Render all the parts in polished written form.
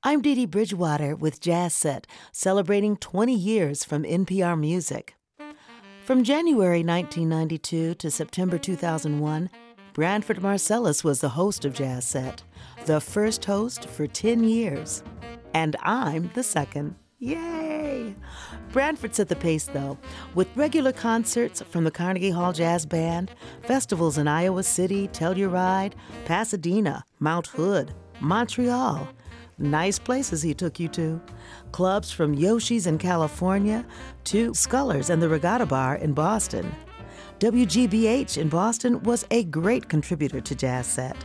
I'm Dee Dee Bridgewater with Jazz Set, celebrating 20 years from NPR Music. From January 1992 to September 2001, Branford Marsalis was the host of Jazz Set, the first host for 10 years. And I'm the second. Yay! Branford set the pace, though, with regular concerts from the Carnegie Hall Jazz Band, festivals in Iowa City, Telluride, Pasadena, Mount Hood, Montreal. Nice places he took you to. Clubs from Yoshi's in California to Scullers and the Regatta Bar in Boston. WGBH in Boston was a great contributor to Jazz Set.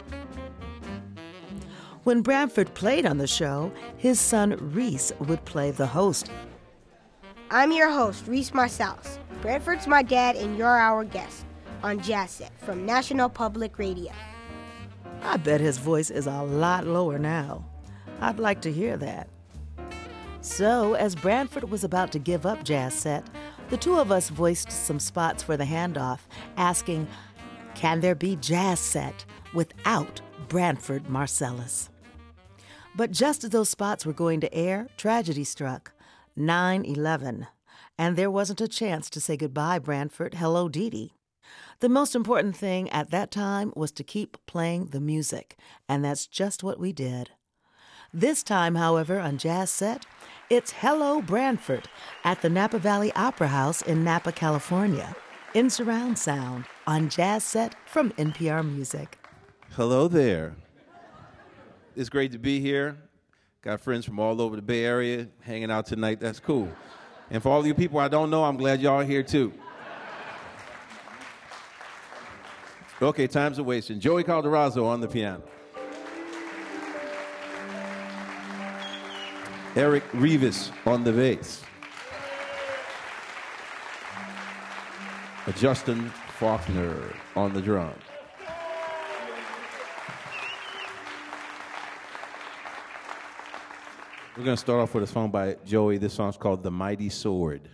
When Branford played on the show, his son Reese would play the host. I'm your host, Reese Marsalis. Branford's my dad and you're our guest on Jazz Set from National Public Radio. I bet his voice is a lot lower now. I'd like to hear that. So, as Branford was about to give up Jazz Set, the two of us voiced some spots for the handoff, asking, can there be Jazz Set without Branford Marsalis? But just as those spots were going to air, tragedy struck, 9/11, and there wasn't a chance to say goodbye, Branford, hello, Dee Dee. The most important thing at that time was to keep playing the music, and that's just what we did. This time, however, on Jazz Set, it's Hello Branford at the Napa Valley Opera House in Napa, California, in surround sound on Jazz Set from NPR Music. Hello there. It's great to be here. Got friends from all over the Bay Area hanging out tonight. That's cool. And for all you people I don't know, I'm glad y'all are here too. Okay, time's a wasting. Joey Calderazzo on the piano. Eric Rivas on the bass. Justin Faulkner on the drums. We're going to start off with a song by Joey. This song's called The Mighty Sword.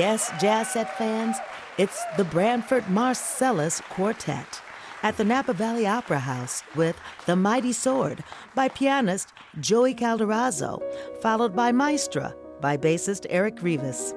Yes, Jazz Set fans, it's the Branford Marcellus Quartet at the Napa Valley Opera House with The Mighty Sword by pianist Joey Calderazzo, followed by Maestra by bassist Eric Rivas.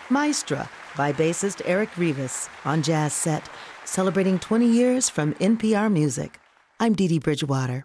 Maestra by bassist Eric Rivas on Jazz Set, celebrating 20 years from NPR Music. I'm Dee Dee Bridgewater.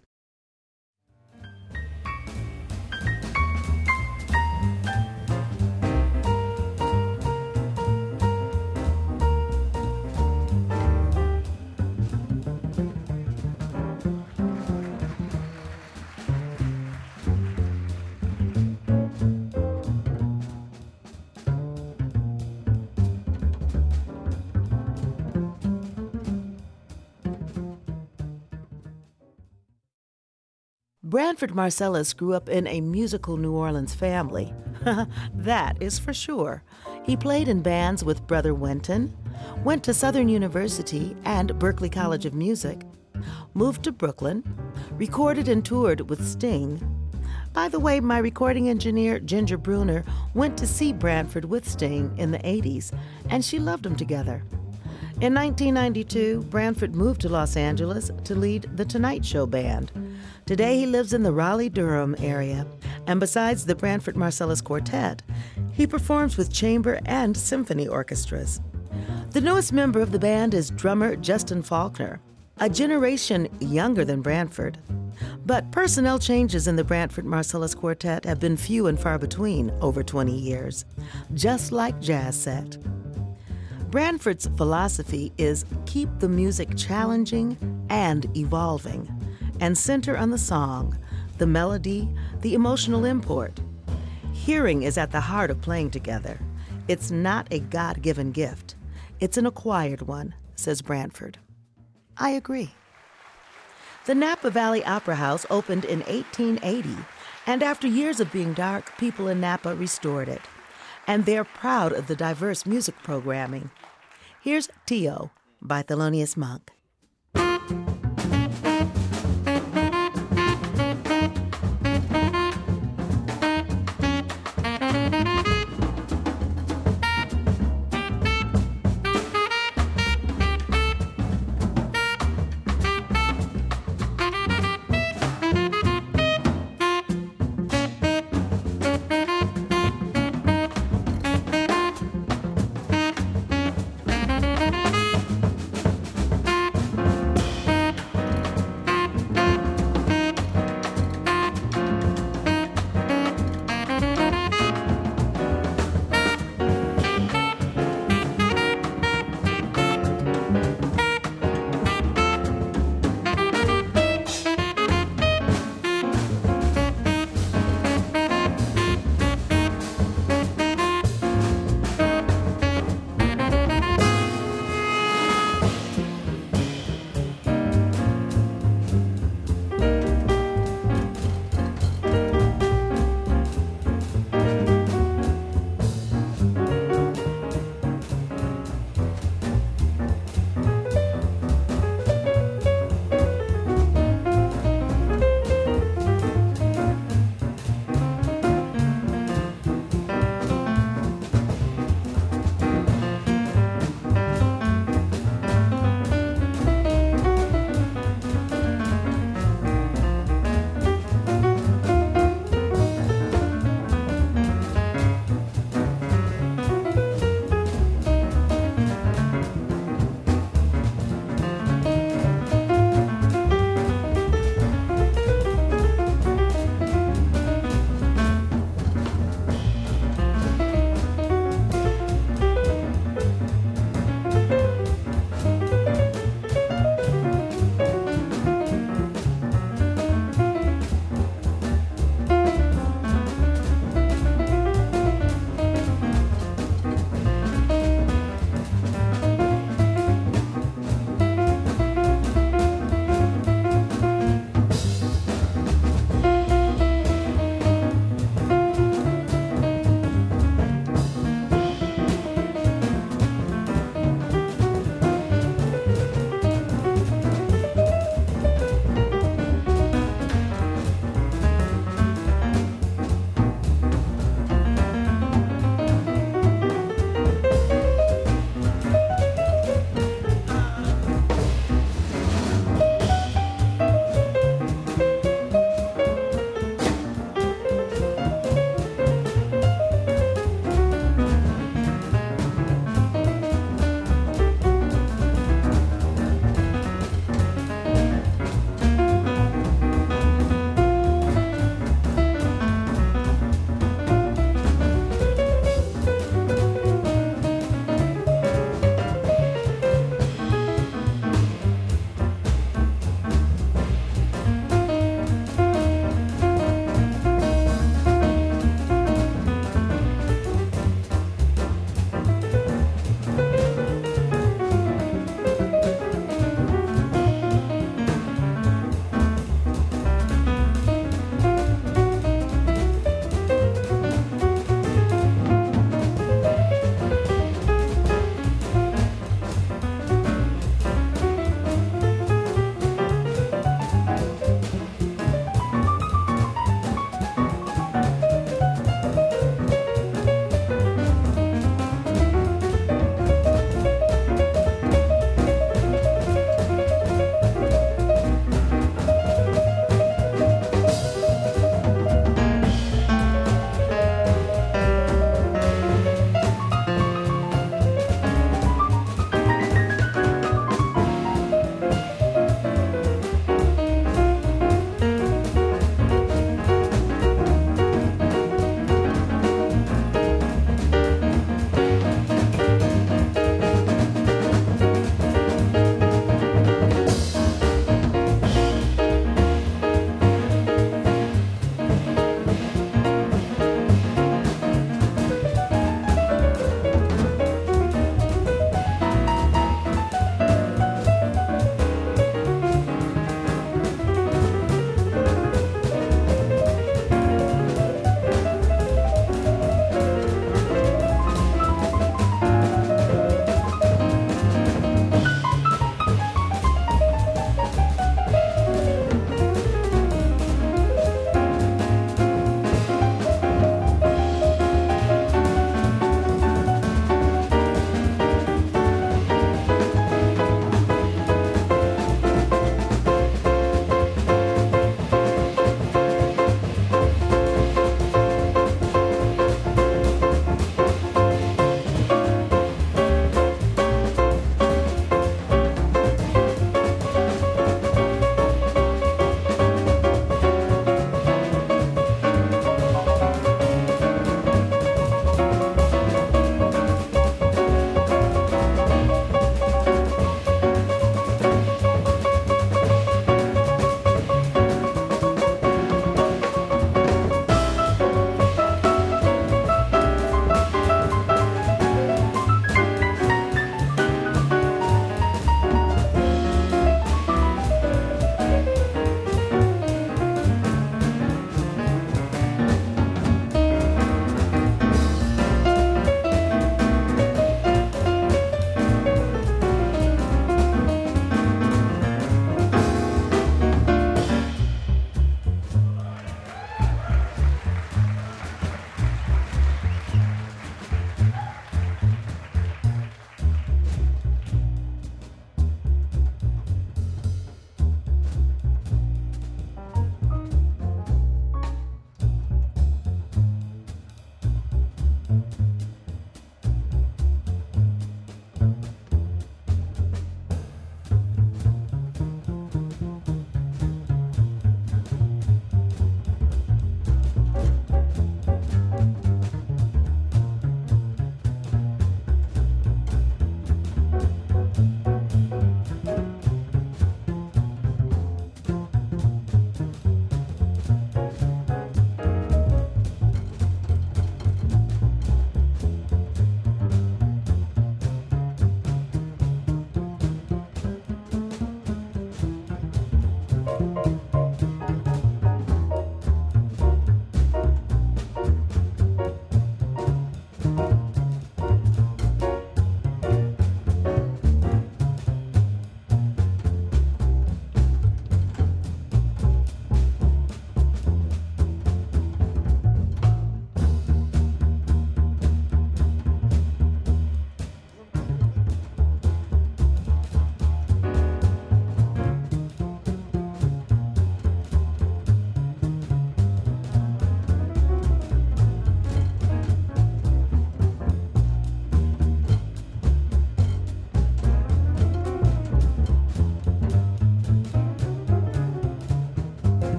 Branford Marsalis grew up in a musical New Orleans family. That is for sure. He played in bands with Brother Wenton, went to Southern University and Berklee College of Music, moved to Brooklyn, recorded and toured with Sting. By the way, my recording engineer, Ginger Bruner, went to see Branford with Sting in the 80s, and she loved them together. In 1992, Branford moved to Los Angeles to lead the Tonight Show Band. Today, he lives in the Raleigh-Durham area, and besides the Branford Marsalis Quartet, he performs with chamber and symphony orchestras. The newest member of the band is drummer Justin Faulkner, a generation younger than Branford. But personnel changes in the Branford Marsalis Quartet have been few and far between over 20 years, just like Jazz Set. Branford's philosophy is keep the music challenging and evolving, and center on the song, the melody, the emotional import. Hearing is at the heart of playing together. It's not a God-given gift. It's an acquired one, says Branford. I agree. The Napa Valley Opera House opened in 1880, and after years of being dark, people in Napa restored it. And they're proud of the diverse music programming. Here's Tio by Thelonious Monk.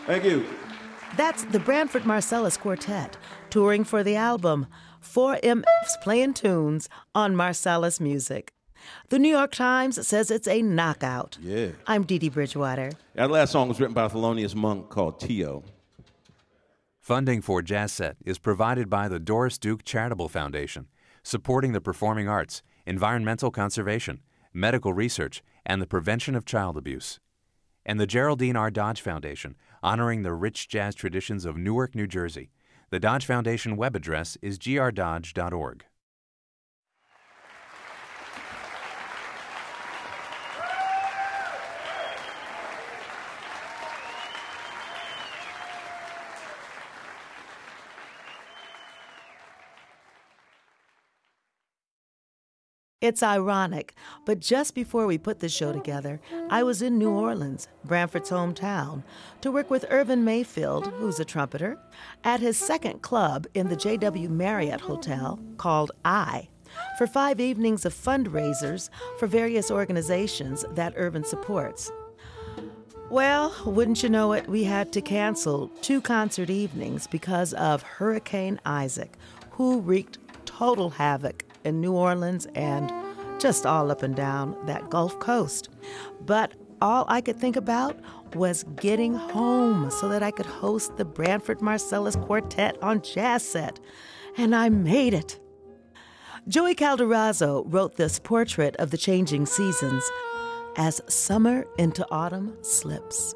Thank you. That's the Branford Marsalis Quartet, touring for the album 4MF's Playing Tunes on Marsalis Music. The New York Times says it's a knockout. Yeah. I'm Dee Dee Bridgewater. That last song was written by a Thelonious Monk called Tio. Funding for Jazz Set is provided by the Doris Duke Charitable Foundation, supporting the performing arts, environmental conservation, medical research, and the prevention of child abuse. And the Geraldine R. Dodge Foundation, honoring the rich jazz traditions of Newark, New Jersey. The Dodge Foundation web address is grdodge.org. It's ironic, but just before we put the show together, I was in New Orleans, Branford's hometown, to work with Irvin Mayfield, who's a trumpeter, at his second club in the J.W. Marriott Hotel called I, for 5 evenings of fundraisers for various organizations that Irvin supports. Well, wouldn't you know it, we had to cancel 2 concert evenings because of Hurricane Isaac, who wreaked total havoc in New Orleans and just all up and down that Gulf Coast. But all I could think about was getting home so that I could host the Branford Marsalis Quartet on Jazz Set. And I made it. Joey Calderazzo wrote this portrait of the changing seasons as summer into autumn slips.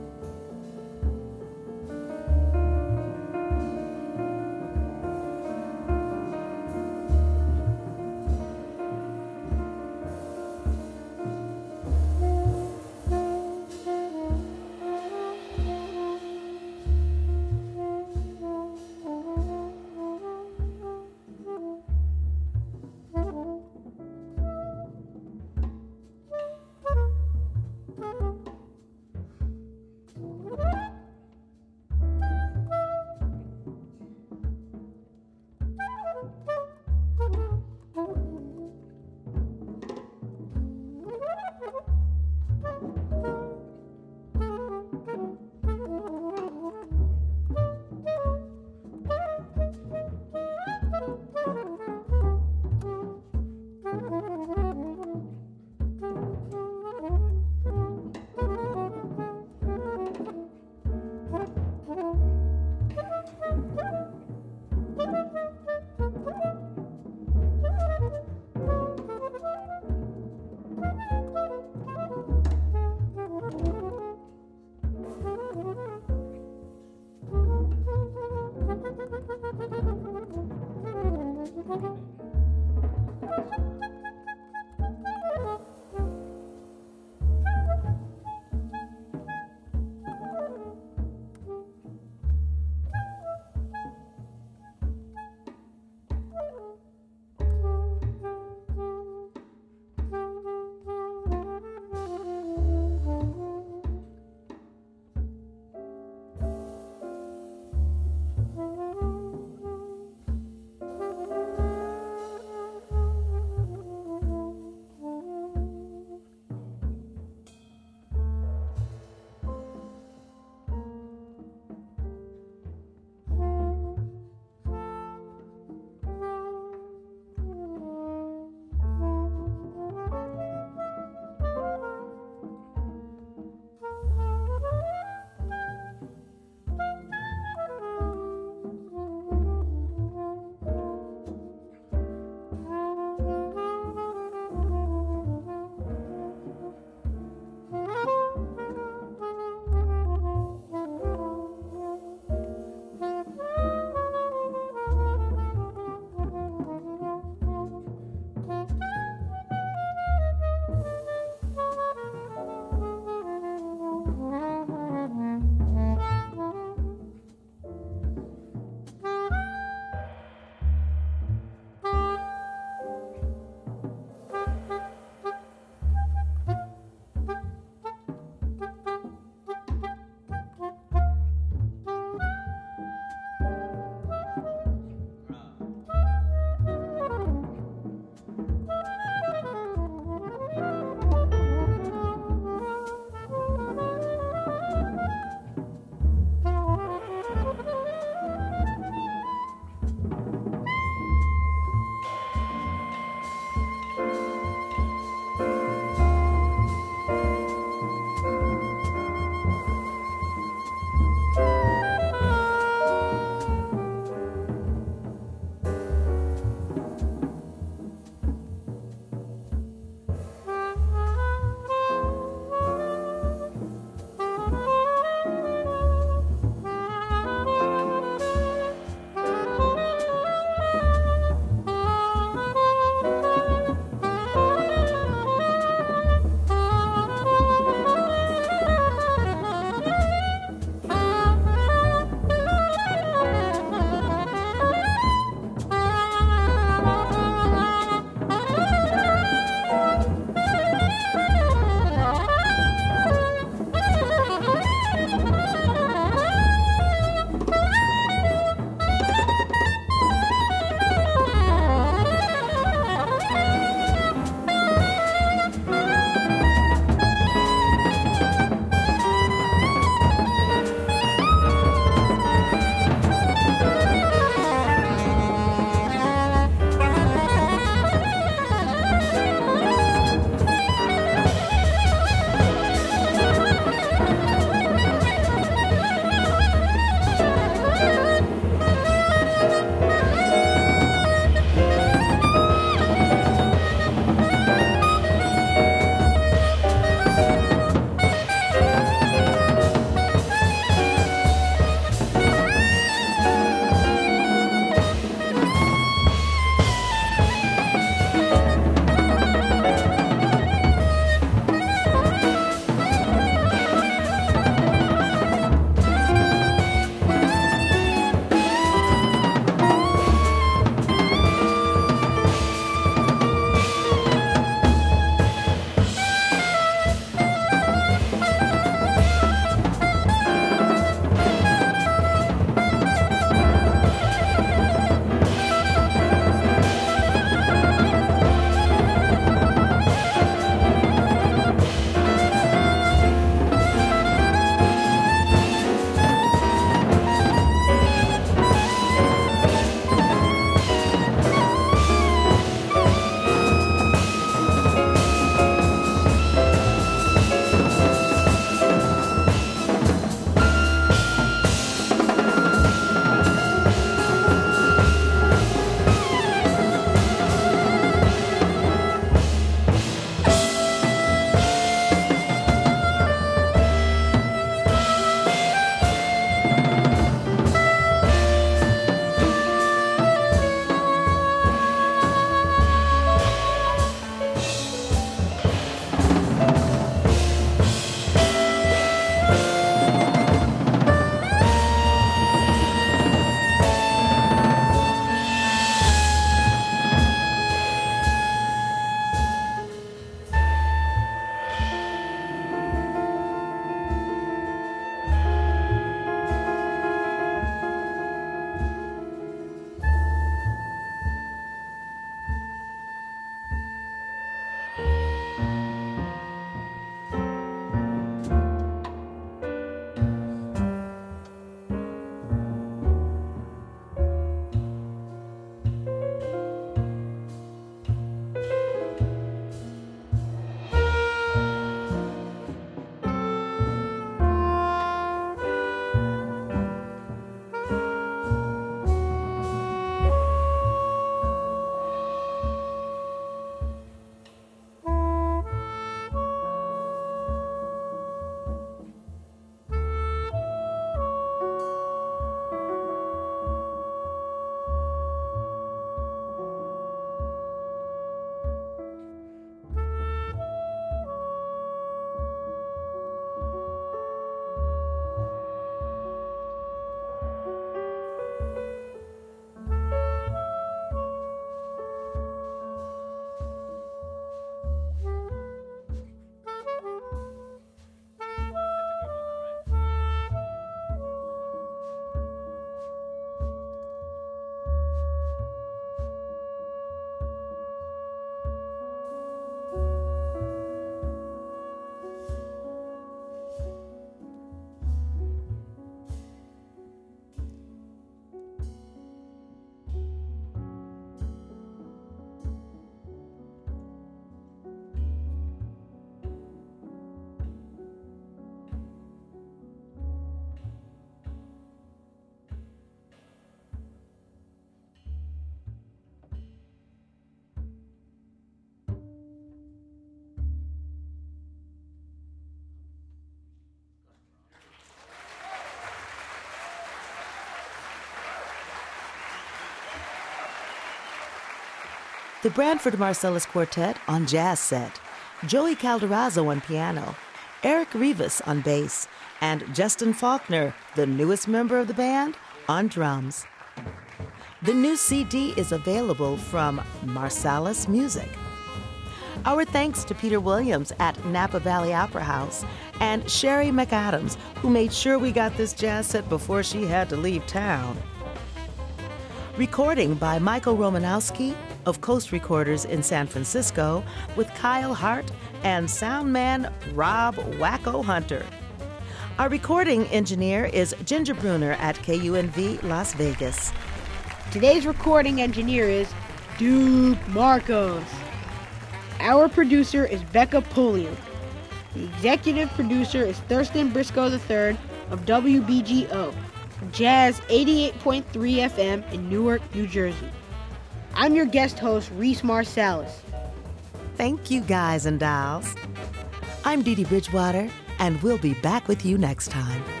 the Branford Marsalis Quartet on jazz set, Joey Calderazzo on piano, Eric Rivas on bass, and Justin Faulkner, the newest member of the band, on drums. The new CD is available from Marsalis Music. Our thanks to Peter Williams at Napa Valley Opera House and Sherry McAdams, who made sure we got this jazz set before she had to leave town. Recording by Michael Romanowski of Coast Recorders in San Francisco with Kyle Hart and sound man Rob Wacko Hunter. Our recording engineer is Ginger Bruner at KUNV Las Vegas. Today's recording engineer is Duke Marcos. Our producer is Becca Pulliam. The executive producer is Thurston Briscoe III of WBGO, Jazz 88.3 FM in Newark, New Jersey. I'm your guest host, Reese Marsalis. Thank you, guys and dolls. I'm Dee Dee Bridgewater, and we'll be back with you next time.